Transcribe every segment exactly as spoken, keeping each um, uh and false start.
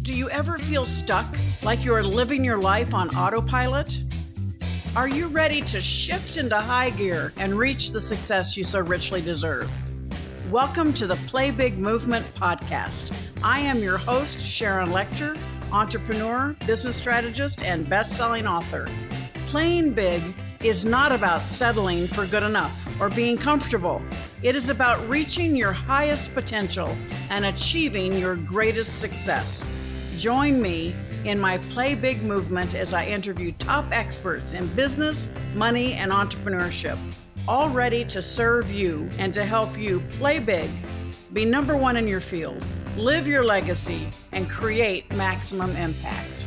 Do you ever feel stuck, like you're living your life on autopilot? Are you ready to shift into high gear and reach the success you so richly deserve? Welcome to the Play Big Movement podcast. I am your host, Sharon Lechter, entrepreneur, business strategist, and best-selling author. Playing big is not about settling for good enough or being comfortable. It is about reaching your highest potential and achieving your greatest success. Join me in my Play Big movement as I interview top experts in business, money, and entrepreneurship, all ready to serve you and to help you play big, be number one in your field, live your legacy, and create maximum impact.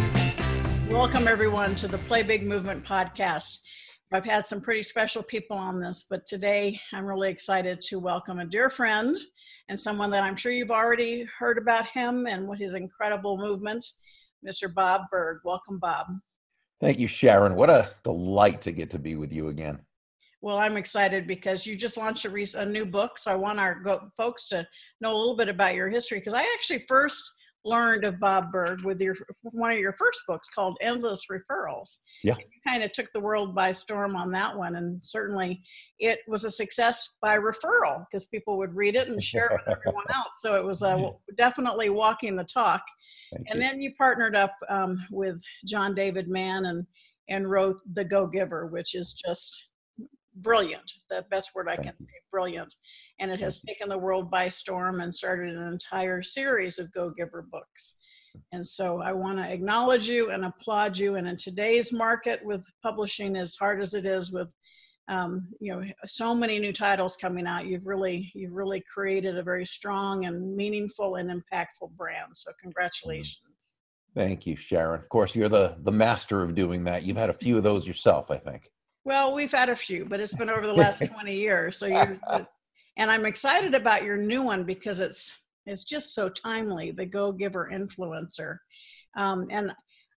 Welcome, everyone, to the Play Big Movement podcast. I've had some pretty special people on this, but today I'm really excited to welcome a dear friend and someone that I'm sure you've already heard about him and what his incredible movement, Mister Bob Burg. Welcome, Bob. Thank you, Sharon. What a delight to get to be with you again. Well, I'm excited because you just launched a, re- a new book, so I want our go- folks to know a little bit about your history, because I actually first learned of Bob Burg with your one of your first books called Endless Referrals. Yeah. You kind of took the world by storm on that one, and certainly it was a success by referral because people would read it and share it with everyone else. So it was uh, definitely walking the talk. Thank and you. then you partnered up um, with John David Mann and and wrote The Go-Giver, which is just brilliant. The best word I Thank can you. say, brilliant. And it has taken the world by storm and started an entire series of Go-Giver books. And so I want to acknowledge you and applaud you. And in today's market with publishing as hard as it is with, um, you know, so many new titles coming out, you've really, you've really created a very strong and meaningful and impactful brand. So congratulations. Thank you, Sharon. Of course, you're the, the master of doing that. You've had a few of those yourself, I think. Well, we've had a few, but it's been over the last twenty years. So you, and I'm excited about your new one because it's it's just so timely. The Go-Giver Influencer, um, and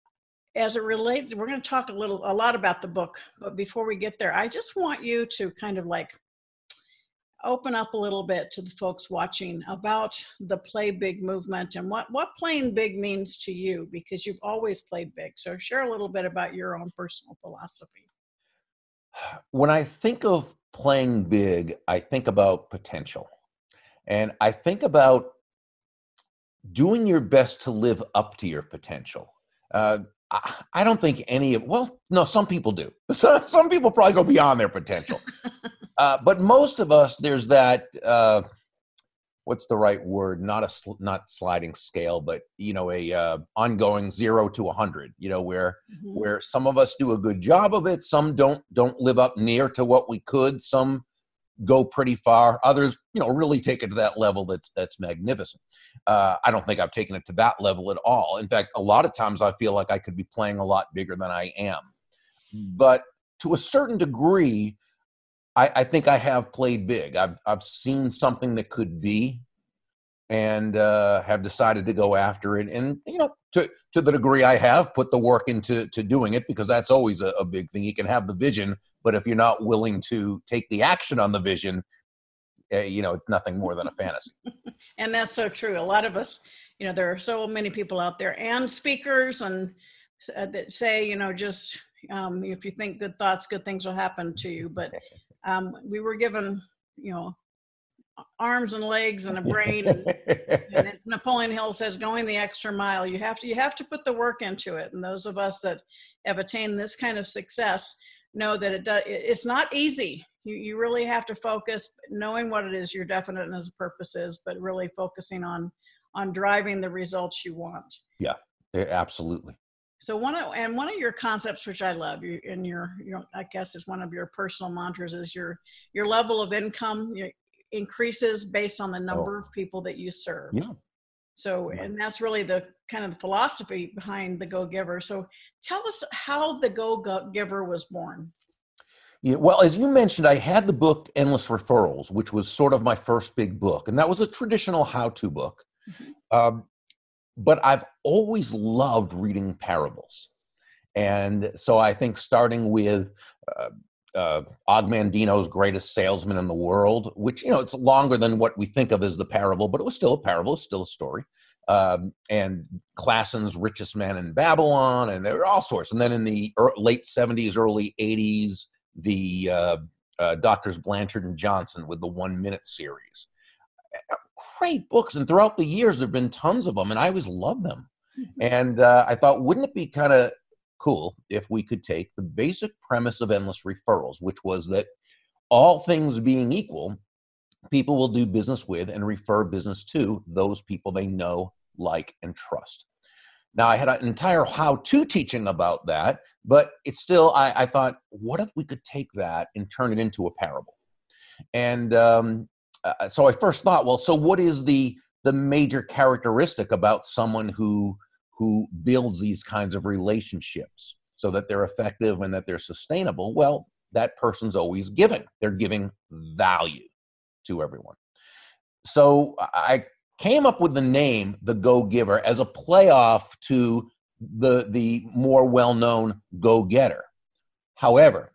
as it relates, we're going to talk a little, a lot about the book. But before we get there, I just want you to kind of like open up a little bit to the folks watching about the Play Big movement and what what playing big means to you, because you've always played big. So share a little bit about your own personal philosophy. When I think of playing big, I think about potential. And I think about doing your best to live up to your potential. Uh, I, I don't think any of, well, no, some people do. So, some people probably go beyond their potential. uh, but most of us, there's that, uh, what's the right word? Not a sl- not sliding scale, but you know, a uh, ongoing zero to a hundred. You know, where Mm-hmm. where some of us do a good job of it, some don't don't live up near to what we could, some go pretty far, others, you know, really take it to that level that's that's magnificent. Uh, I don't think I've taken it to that level at all. In fact, a lot of times I feel like I could be playing a lot bigger than I am. But to a certain degree, I, I think I have played big. I've I've seen something that could be, and uh, have decided to go after it. And you know, to to the degree I have put the work into to doing it, because that's always a, a big thing. You can have the vision, but if you're not willing to take the action on the vision, uh, you know, it's nothing more than a fantasy. And that's so true. A lot of us, you know, there are so many people out there and speakers and uh, that say, you know, just um, if you think good thoughts, good things will happen to you. But um, we were given, you know, arms and legs and a brain. And, and as Napoleon Hill says, going the extra mile, you have to, you have to put the work into it. And those of us that have attained this kind of success know that it does, it's not easy. You, you really have to focus, knowing what it is your definiteness purpose is, but really focusing on, on driving the results you want. Yeah, absolutely. So one of, and one of your concepts, which I love, you and your, your, I guess is one of your personal mantras, is your, your level of income your, increases based on the number Oh. of people that you serve. Yeah. So, and that's really the kind of the philosophy behind the Go-Giver. So tell us how the Go-Giver was born. Yeah, well, as you mentioned, I had the book Endless Referrals, which was sort of my first big book. And that was a traditional how-to book. Mm-hmm. Um, but I've always loved reading parables. And so I think starting with uh, uh, Og Mandino's Greatest Salesman in the World, which, you know, it's longer than what we think of as the parable, but it was still a parable, it's still a story. um, and Klassen's Richest Man in Babylon, and there were all sorts. And then in the er, late seventies, early eighties, the uh, uh, Doctors Blanchard and Johnson with the One Minute series. Great books, and throughout the years there have been tons of them, and I always loved them. Mm-hmm. And uh, I thought, wouldn't it be kind of cool if we could take the basic premise of Endless Referrals, which was that all things being equal, people will do business with and refer business to those people they know, like, and trust. Now, I had an entire how-to teaching about that, but it's still, I, I thought, what if we could take that and turn it into a parable? And um, uh, so I first thought, well, so what is the the major characteristic about someone who who builds these kinds of relationships so that they're effective and that they're sustainable? Well, that person's always giving. They're giving value to everyone. So I came up with the name, the Go-Giver, as a playoff to the, the more well-known Go-Getter. However,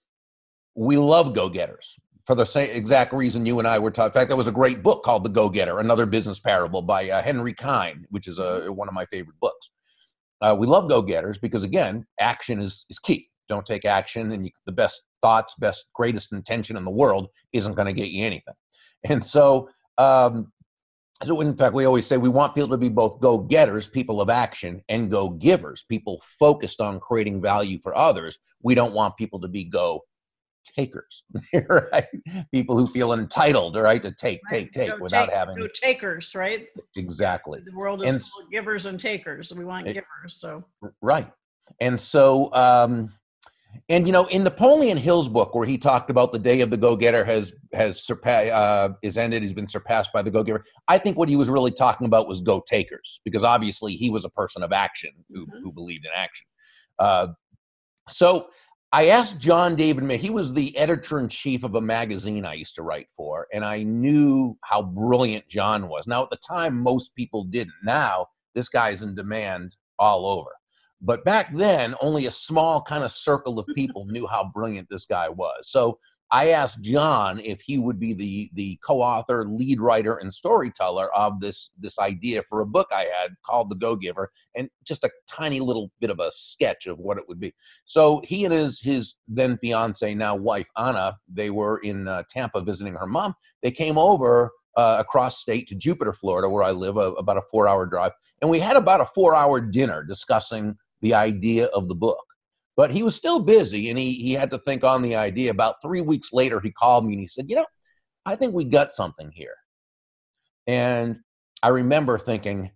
we love go-getters for the same exact reason you and I were talking. In fact, there was a great book called The Go-Getter, another business parable by uh, Henry Kine, which is a, one of my favorite books. Uh, we love go-getters because, again, action is, is key. Don't take action, and you, the best thoughts, best, greatest intention in the world isn't going to get you anything. And so, um, so in fact, we always say we want people to be both go-getters, people of action, and go-givers, people focused on creating value for others. We don't want people to be go-takers, right? People who feel entitled, right, to take, right. take, take go without take, having... Go-takers, right? Exactly. The world is and, full of givers and takers. We want it, givers, so... Right. And so... Um, And, you know, in Napoleon Hill's book, where he talked about the day of the go-getter has has surpassed, uh, is ended, he's been surpassed by the go-giver, I think what he was really talking about was go-takers, because obviously he was a person of action who, mm-hmm. who believed in action. Uh, so I asked John David May, he was the editor-in-chief of a magazine I used to write for, and I knew how brilliant John was. Now, at the time, most people didn't. Now, this guy's in demand all over. But back then, only a small kind of circle of people knew how brilliant this guy was. So I asked John if he would be the, the co-author, lead writer, and storyteller of this, this idea for a book I had called The Go-Giver, and just a tiny little bit of a sketch of what it would be. So he and his, his then fiance, now wife, Anna, they were in uh, Tampa visiting her mom. They came over uh, across state to Jupiter, Florida, where I live, a, about a four-hour drive. And we had about a four-hour dinner discussing the idea of the book. But he was still busy, and he, he had to think on the idea. About three weeks later, he called me, and he said, you know, I think we got something here. And I remember thinking,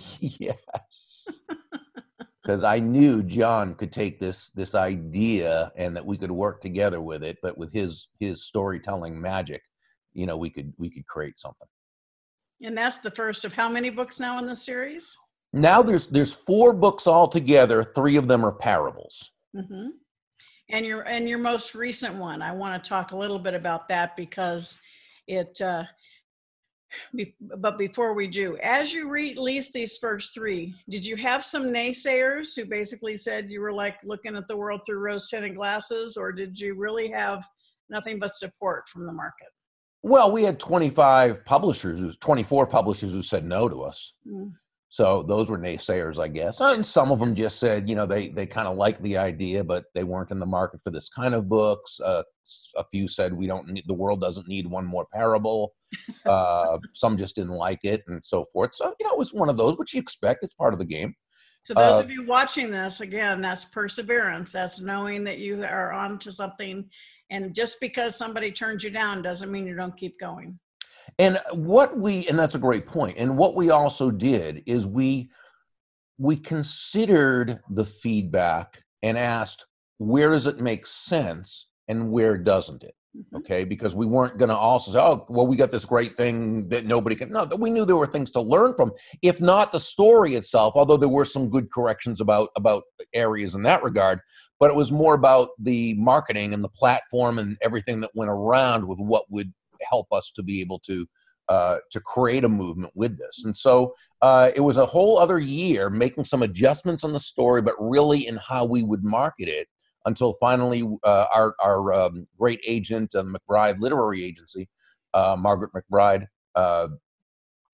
yes. Because I knew John could take this, this idea and that we could work together with it, but with his, his storytelling magic, you know, we could, we could create something. And that's the first of how many books now in the series? Now there's there's four books altogether. Three of them are parables. Mm-hmm. And your and your most recent one, I want to talk a little bit about that because it. Uh, be, but before we do, as you released these first three, did you have some naysayers who basically said you were like looking at the world through rose-tinted glasses, or did you really have nothing but support from the market? Well, we had twenty-five publishers, twenty-four publishers who said no to us. Mm. So those were naysayers, I guess. And some of them just said, you know, they, they kind of liked the idea, but they weren't in the market for this kind of books. Uh, a few said, we don't need, the world doesn't need one more parable. Uh, some just didn't like it and so forth. So, you know, it was one of those, which you expect. It's part of the game. So those uh, of you watching this, again, that's perseverance. That's knowing that you are on to something. And just because somebody turns you down doesn't mean you don't keep going. And what we, and that's a great point. And what we also did is we, we considered the feedback and asked, where does it make sense and where doesn't it? Okay. Because we weren't going to also say, oh, well, we got this great thing that nobody can, no, we knew there were things to learn from, if not the story itself, although there were some good corrections about, about areas in that regard, but it was more about the marketing and the platform and everything that went around with what would help us to be able to uh, to create a movement with this. And so uh, it was a whole other year making some adjustments on the story, but really in how we would market it until finally uh, our, our um, great agent, uh, McBride Literary Agency, uh, Margaret McBride, uh,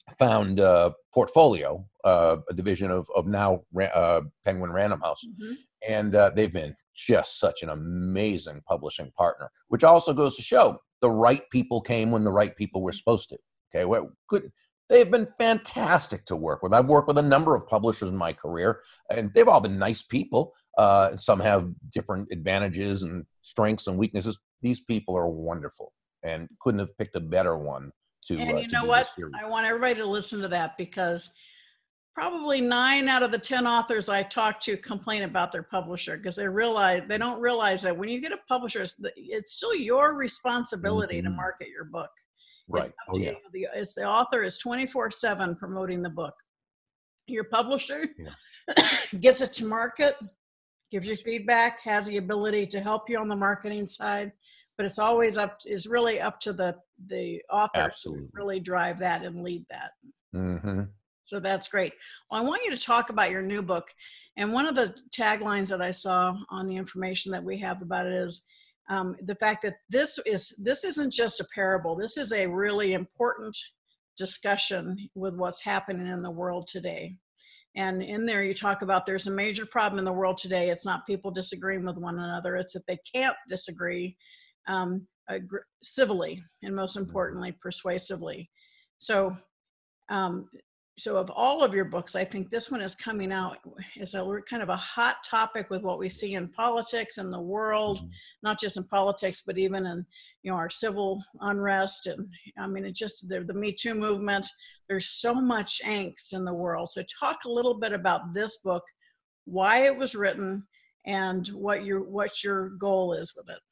found uh, Portfolio, uh, a division of of now uh, Penguin Random House, Mm-hmm. and uh, they've been just such an amazing publishing partner. Which also goes to show the right people came when the right people were supposed to. Okay, well, good. They've been fantastic to work with. I've worked with a number of publishers in my career, and they've all been nice people. Uh, some have different advantages and strengths and weaknesses. These people are wonderful, and couldn't have picked a better one to And uh, you to know do what? this series. I want everybody to listen to that, because probably nine out of the ten authors I talk to complain about their publisher, because they realize they don't realize that when you get a publisher, it's, it's still your responsibility Mm-hmm. to market your book. Right. It's up Oh to yeah. you. The, it's the author is twenty-four seven promoting the book. Your publisher Yeah. gets it to market, gives you feedback, has the ability to help you on the marketing side, but it's always up, is really up to the, the author Absolutely. to really drive that and lead that. Mm-hmm. So that's great. Well, I want you to talk about your new book. And one of the taglines that I saw on the information that we have about it is um, the fact that this is, this isn't just a parable. This is a really important discussion with what's happening in the world today. And in there you talk about there's a major problem in the world today. It's not people disagreeing with one another. It's that they can't disagree um, agr- civilly, and most importantly, persuasively. So um, so of all of your books, I think this one is coming out as a kind of a hot topic with what we see in politics and the world, Mm-hmm. not just in politics, but even in, you know, our civil unrest. And I mean, it just, the, the Me Too movement, there's so much angst in the world. So talk a little bit about this book, why it was written, and what your, what your goal is with it.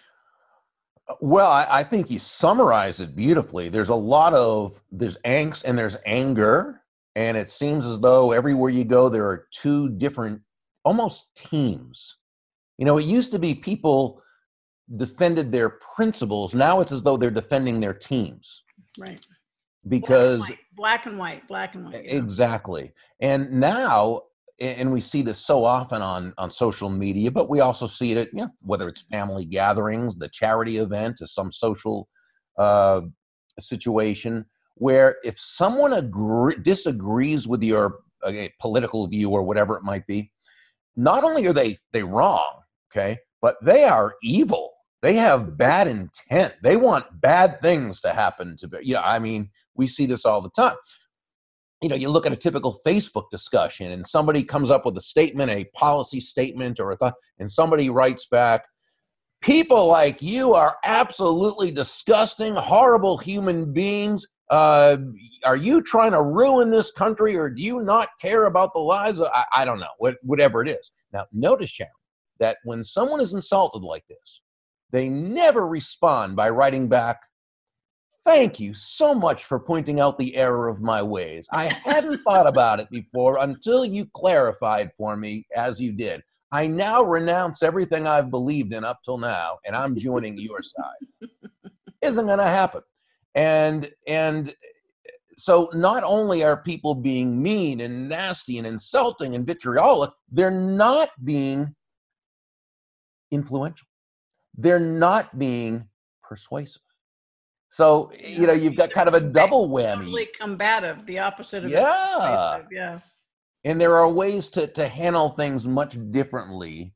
Well, I, I think you summarized it beautifully. There's a lot of, there's angst and there's anger, and it seems as though everywhere you go, there are two different, almost teams. You know, it used to be people defended their principles. Now it's as though they're defending their teams. Right. Because black and white, black and white, black and white. Yeah. Exactly. And now, and we see this so often on, on social media, but we also see it at, you know, whether it's family gatherings, the charity event, or some social uh, situation, where if someone agree, disagrees with your uh, political view or whatever it might be, not only are they they wrong, okay, but they are evil. They have bad intent. They want bad things to happen to be. You know, I mean, we see this all the time. You know, you look at a typical Facebook discussion and somebody comes up with a statement, a policy statement or a thought, and somebody writes back, people like you are absolutely disgusting, horrible human beings. Uh, are you trying to ruin this country, or do you not care about the lives of, I, I don't know, what, whatever it is. Now, notice, Sharon, that when someone is insulted like this, they never respond by writing back, thank you so much for pointing out the error of my ways. I hadn't thought about it before until you clarified for me as you did. I now renounce everything I've believed in up till now, and I'm joining your side. Isn't going to happen. And, and so not only are people being mean and nasty and insulting and vitriolic, they're not being influential. They're not being persuasive. So, you know, you've got kind of a double whammy. Totally combative, the opposite of yeah. it. Yeah. And there are ways to, to handle things much differently.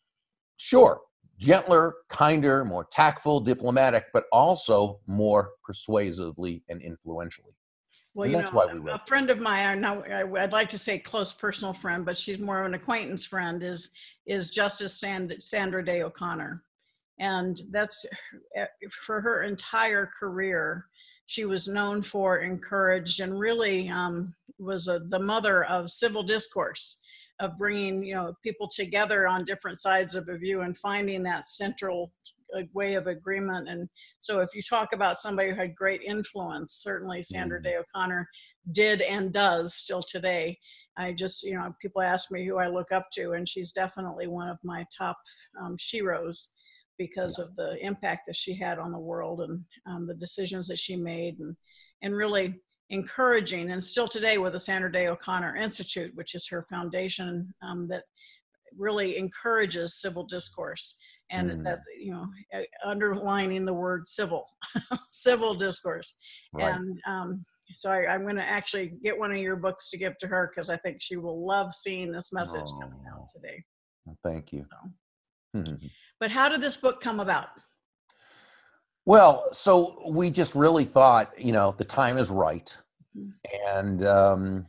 Sure, gentler, kinder, more tactful, diplomatic, but also more persuasively and influentially. Well, and you that's know, why we a, wrote a friend of mine, now I'd like to say close personal friend, but she's more of an acquaintance friend, is is Justice Sand, Sandra Day O'Connor. And that's for her entire career. She was known for, encouraged, and really um, was a, the mother of civil discourse, of bringing, you know, people together on different sides of a view and finding that central uh, way of agreement. And so if you talk about somebody who had great influence, certainly Sandra mm. Day O'Connor did and does still today. I just, you know, people ask me who I look up to, and she's definitely one of my top um, sheroes, because of the impact that she had on the world, and um, the decisions that she made, and, and really encouraging, and still today with the Sandra Day O'Connor Institute, which is her foundation um, that really encourages civil discourse, and mm. that, you know, underlining the word civil, civil discourse. Right. And um, So I, I'm going to actually get one of your books to give to her because I think she will love seeing this message Oh, coming out today. thank you. So. But how did this book come about? Well, so we just really thought, you know, the time is right. Mm-hmm. And um,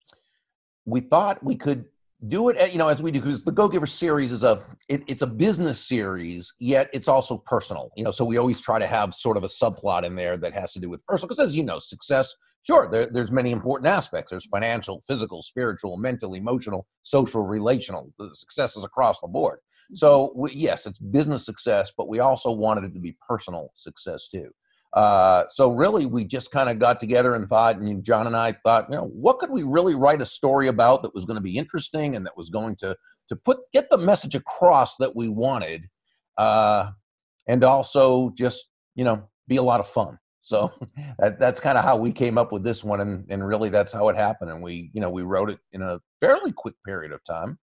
we thought we could do it, you know, as we do, because the Go-Giver series is a, it, it's a business series, yet it's also personal, you know, so we always try to have sort of a subplot in there that has to do with personal, because as you know, success, sure, there, there's many important aspects. There's financial, physical, spiritual, mental, emotional, social, relational. The success is across the board. So we, yes, it's business success, but we also wanted it to be personal success too. Uh, so really, we just kind of got together and thought, and John and I thought, you know, what could we really write a story about that was going to be interesting and that was going to to put get the message across that we wanted, uh, and also just, you know, be a lot of fun. So that, that's kind of how we came up with this one, and and really that's how it happened. And we, you know, we wrote it in a fairly quick period of time.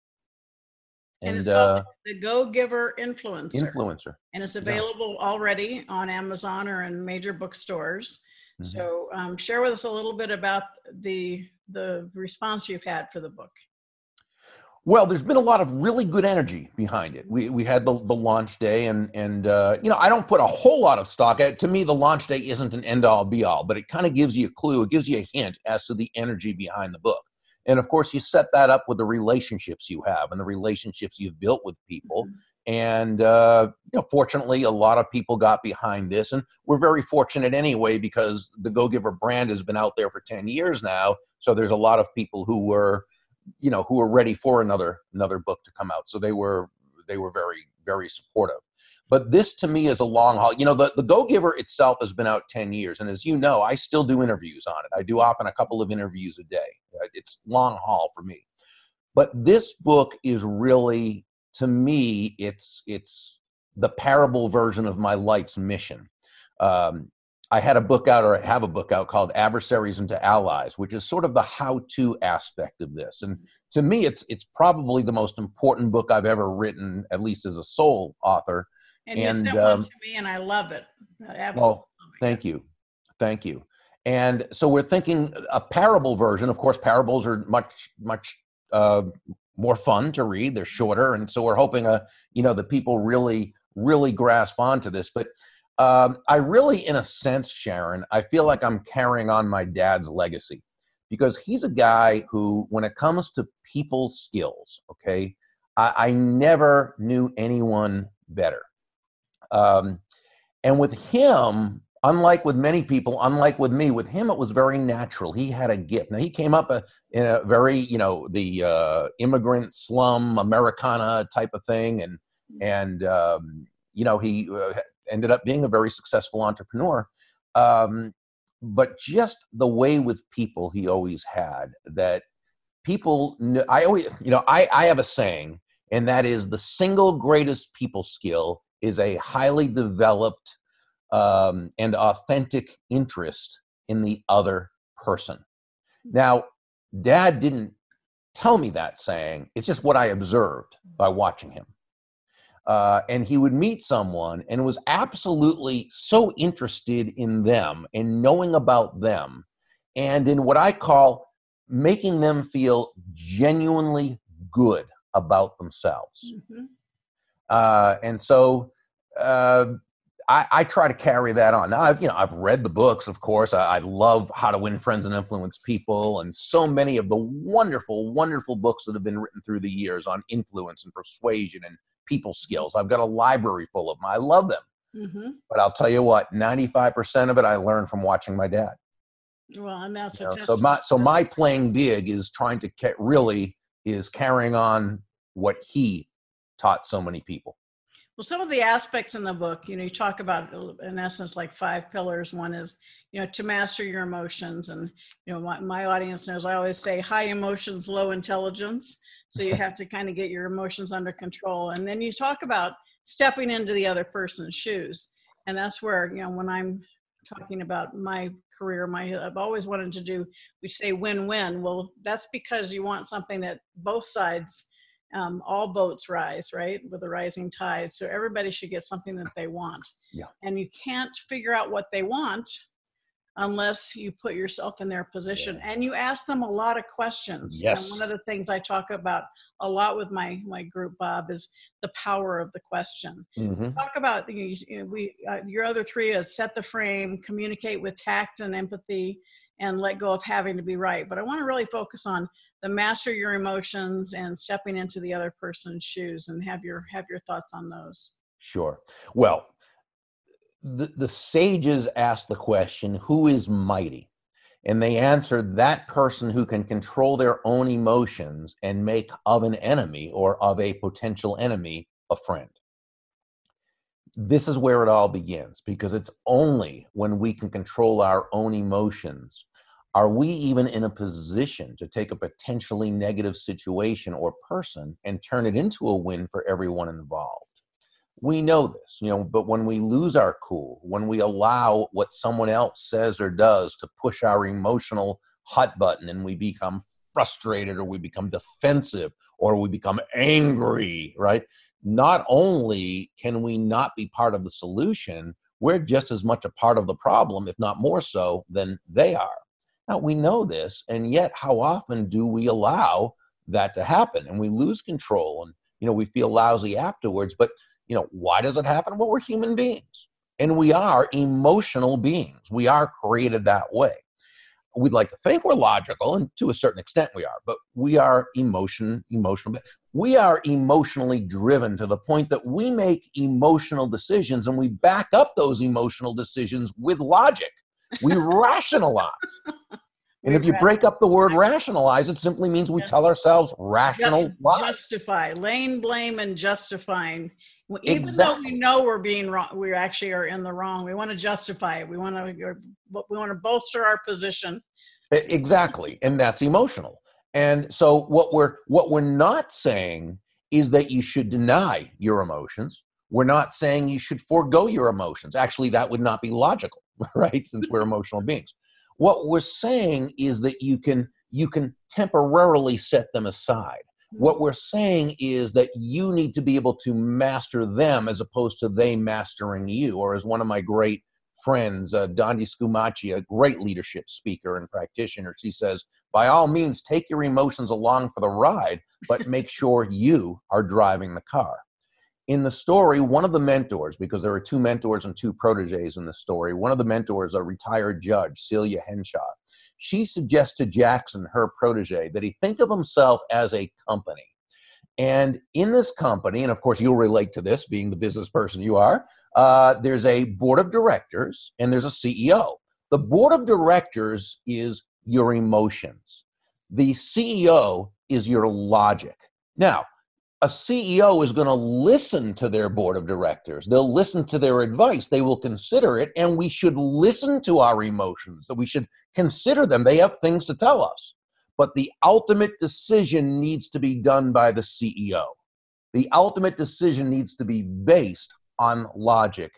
And, And, it's called uh, The Go-Giver Influencer. Influencer. And it's available yeah. already on Amazon or in major bookstores. Mm-hmm. So um, share with us a little bit about the the response you've had for the book. Well, there's been a lot of really good energy behind it. We we had the, the launch day, and and uh, you know, I don't put a whole lot of stock at it. To me, the launch day isn't an end all be all, but it kind of gives you a clue. It gives you a hint as to the energy behind the book. And of course, you set that up with the relationships you have and the relationships you've built with people. Mm-hmm. And, uh, you know, fortunately, a lot of people got behind this. And we're very fortunate anyway, because the Go-Giver brand has been out there for ten years now. So there's a lot of people who were, you know, who were ready for another another book to come out. So they were they were very, very supportive. But this, to me, is a long haul. You know, the, the Go-Giver itself has been out ten years. And as you know, I still do interviews on it. I do often a couple of interviews a day. It's long haul for me. But this book is really, to me, it's it's the parable version of my life's mission. Um, I had a book out, or I have a book out called Adversaries into Allies, which is sort of the how-to aspect of this. And to me, it's it's probably the most important book I've ever written, at least as a sole author. And, and you sent um, one to me, and I love it. Absolutely. Well, thank you. Thank you. And so we're thinking a parable version. Of course, parables are much, much uh, more fun to read. They're shorter. And so we're hoping, uh, you know, that people really, really grasp onto this. But um, I really, in a sense, Sharon, I feel like I'm carrying on my dad's legacy, because he's a guy who, when it comes to people skills, okay, I, I never knew anyone better. Um, and with him, unlike with many people, unlike with me, with him, it was very natural. He had a gift. Now, he came up a, in a very, you know, the uh, immigrant slum Americana type of thing. And, and um, you know, he uh, ended up being a very successful entrepreneur. Um, but just the way with people he always had, that people, kn- I always, you know, I, I have a saying, and that is, the single greatest people skill is a highly developed um, and authentic interest in the other person. Now, Dad didn't tell me that saying. It's just what I observed by watching him. Uh, and he would meet someone and was absolutely so interested in them and knowing about them, and in what I call making them feel genuinely good about themselves. Mm-hmm. Uh, and so uh, I, I try to carry that on. Now, I've, you know, I've read the books, of course. I, I love How to Win Friends and Influence People, and so many of the wonderful, wonderful books that have been written through the years on influence and persuasion and people skills. I've got a library full of them. I love them. Mm-hmm. But I'll tell you what, ninety-five percent of it I learned from watching my dad. Well, and that's you a know, so my so my playing big is trying to ca- really is carrying on what he taught so many people. Well, some of the aspects in the book, you know, you talk about, in essence, like five pillars. One is, you know, to master your emotions. And, you know, my, my audience knows I always say high emotions, low intelligence. So you have to kind of get your emotions under control. And then you talk about stepping into the other person's shoes. And that's where, you know, when I'm talking about my career, my I've always wanted to do, we say win-win. Well, that's because you want something that both sides, um, all boats rise, right? With a rising tide. So everybody should get something that they want. Yeah. And you can't figure out what they want unless you put yourself in their position. Yeah. And you ask them a lot of questions. Yes. And one of the things I talk about a lot with my my group, Bob, is the power of the question. Mm-hmm. Talk about you know, we uh, your other three is set the frame, communicate with tact and empathy, and let go of having to be right. But I want to really focus on the master your emotions and stepping into the other person's shoes, and have your have your thoughts on those. Sure. Well, the, the sages asked the question, who is mighty? And they answered, that person who can control their own emotions and make of an enemy or of a potential enemy a friend. This is where it all begins, because it's only when we can control our own emotions are we even in a position to take a potentially negative situation or person and turn it into a win for everyone involved. We know this, you know, but when we lose our cool, when we allow what someone else says or does to push our emotional hot button and we become frustrated or we become defensive or we become angry, right? Not only can we not be part of the solution, we're just as much a part of the problem, if not more so, than they are. Now, we know this, and yet how often do we allow that to happen? And we lose control and, you know, we feel lousy afterwards, but you know, why does it happen? Well, we're human beings and we are emotional beings. We are created that way. We'd like to think we're logical, and to a certain extent we are, but we are emotion, emotional. We are emotionally driven to the point that we make emotional decisions and we back up those emotional decisions with logic. We rationalize. And if you break up the word rationalize, it simply means we tell ourselves rational lies. Justify, laying blame and justifying. Even Exactly. though we know we're being wrong, we actually are in the wrong. We want to justify it. We want to, we want to bolster our position. Exactly, and that's emotional. And so, what we're what we're not saying is that you should deny your emotions. We're not saying you should forego your emotions. Actually, that would not be logical, right? Since we're emotional beings. What we're saying is that you can you can temporarily set them aside. What we're saying is that you need to be able to master them as opposed to they mastering you. Or as one of my great friends, uh, Dondi Scumaci, a great leadership speaker and practitioner, she says, by all means, take your emotions along for the ride, but make sure you are driving the car. In the story, one of the mentors, because there are two mentors and two proteges in the story, one of the mentors, a retired judge, Celia Henshaw, she suggests to Jackson, her protege, that he think of himself as a company. And in this company, and of course you'll relate to this being the business person you are, uh, there's a board of directors and there's a C E O. The board of directors is your emotions. The C E O is your logic. Now, a C E O is going to listen to their board of directors. They'll listen to their advice. They will consider it, and we should listen to our emotions. So we should consider them. They have things to tell us. But the ultimate decision needs to be done by the C E O. The ultimate decision needs to be based on logic.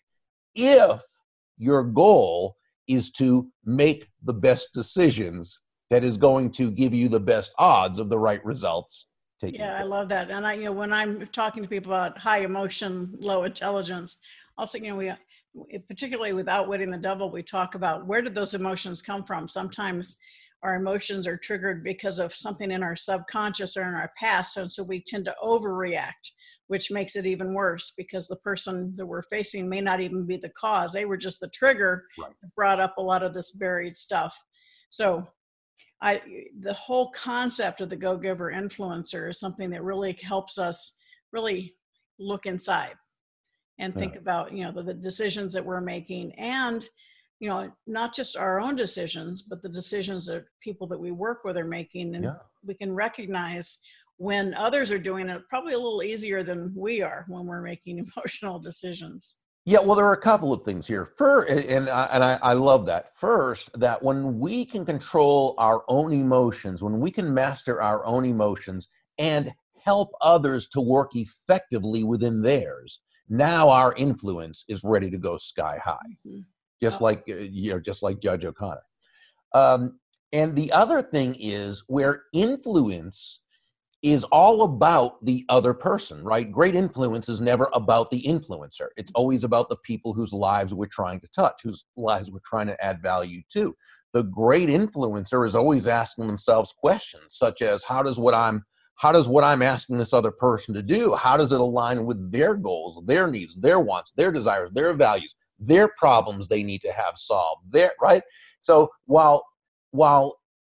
If your goal is to make the best decisions that is going to give you the best odds of the right results. Yeah, I love that. And I, you know, when I'm talking to people about high emotion, low intelligence, also, you know, we, particularly with Outwitting the Devil, we talk about where did those emotions come from? Sometimes our emotions are triggered because of something in our subconscious or in our past. And so we tend to overreact, which makes it even worse because the person that we're facing may not even be the cause. They were just the trigger right. that brought up a lot of this buried stuff. So I, the whole concept of the Go-Giver influencer is something that really helps us really look inside and think yeah. about, you know, the, the decisions that we're making and, you know, not just our own decisions, but the decisions that people that we work with are making. And yeah. we can recognize when others are doing it probably a little easier than we are when we're making emotional decisions. Yeah, well, there are a couple of things here. First, and, I, and I, I love that. First, that when we can control our own emotions, when we can master our own emotions and help others to work effectively within theirs, now our influence is ready to go sky high, mm-hmm. just oh. like you know, just like Judge O'Connor. Um, and the other thing is where influence is all about the other person, right? Great influence is never about the influencer. It's always about the people whose lives we're trying to touch, whose lives we're trying to add value to. The great influencer is always asking themselves questions such as, how does what I'm how does what I'm asking this other person to do, how does it align with their goals, their needs, their wants, their desires, their values, their problems they need to have solved, their, right? So while while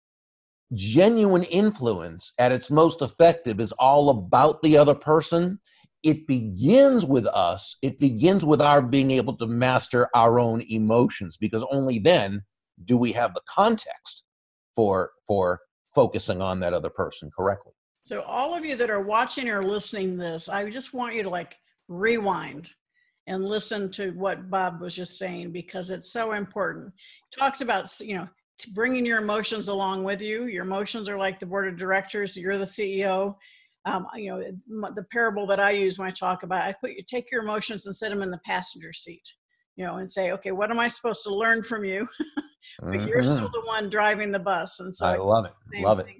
genuine influence at its most effective is all about the other person, it begins with us. It begins with our being able to master our own emotions, because only then do we have the context for, for focusing on that other person correctly. So all of you that are watching or listening to this, I just want you to like rewind and listen to what Bob was just saying, because it's so important. He talks about, you know, bringing your emotions along with you. Your emotions are like the board of directors. You're the C E O. Um, you know, the parable that I use when I talk about, I put you take your emotions and set them in the passenger seat, you know, and say, okay, what am I supposed to learn from you? But mm-hmm. you're still the one driving the bus. And so I love it. Love it.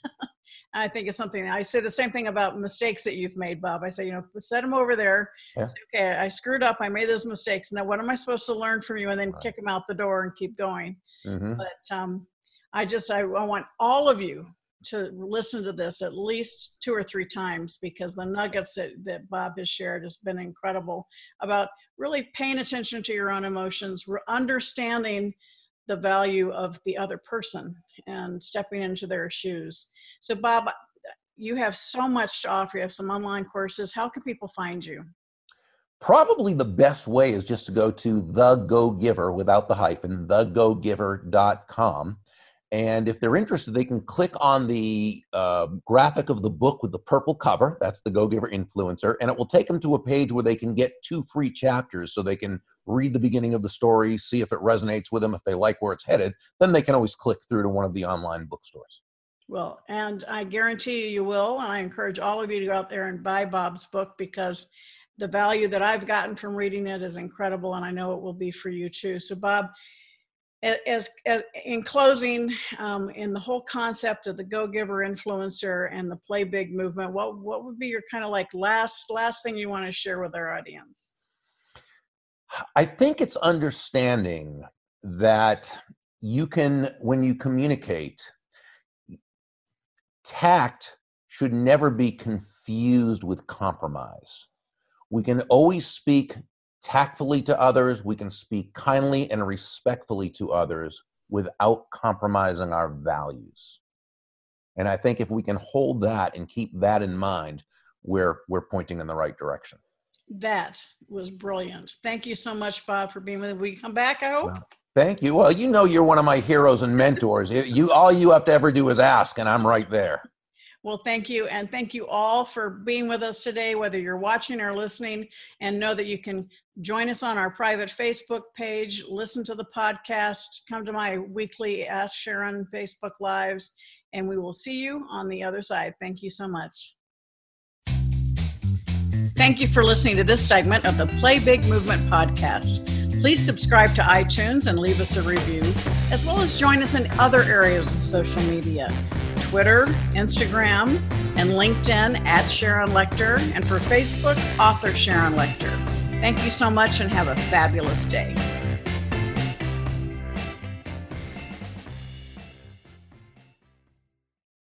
I think it's something, I say the same thing about mistakes that you've made, Bob. I say, you know, set them over there. Yeah. Say, okay, I screwed up. I made those mistakes. Now, what am I supposed to learn from you? And then right. kick them out the door and keep going. Mm-hmm. But um, I just, I, I want all of you to listen to this at least two or three times, because the nuggets that, that Bob has shared has been incredible about really paying attention to your own emotions, understanding the value of the other person and stepping into their shoes. So Bob, you have so much to offer. You have some online courses. How can people find you? Probably the best way is just to go to The Go Giver without the hyphen, the go giver dot com. And if they're interested, they can click on the uh, graphic of the book with the purple cover. That's the Go Giver Influencer. And it will take them to a page where they can get two free chapters, so they can read the beginning of the story, see if it resonates with them. If they like where it's headed, then they can always click through to one of the online bookstores. Well, and I guarantee you, you will. And I encourage all of you to go out there and buy Bob's book, because the value that I've gotten from reading it is incredible. And I know it will be for you too. So Bob, as, as in closing, um, in the whole concept of the Go Giver Influencer and the Play Big movement, what, what would be your kind of like last, last thing you want to share with our audience? I think it's understanding that you can, when you communicate, tact should never be confused with compromise. We can always speak tactfully to others. We can speak kindly and respectfully to others without compromising our values. And I think if we can hold that and keep that in mind, we're, we're pointing in the right direction. That was brilliant. Thank you so much, Bob, for being with us. Will you come back, I hope? Well, thank you. Well, you know, you're one of my heroes and mentors. You, all you have to ever do is ask, and I'm right there. Well, thank you. And thank you all for being with us today, whether you're watching or listening, and know that you can join us on our private Facebook page, listen to the podcast, come to my weekly Ask Sharon Facebook Lives, and we will see you on the other side. Thank you so much. Thank you for listening to this segment of the Play Big Movement podcast. Please subscribe to iTunes and leave us a review, as well as join us in other areas of social media, Twitter, Instagram, and LinkedIn at Sharon Lechter, and for Facebook, author Sharon Lechter. Thank you so much and have a fabulous day.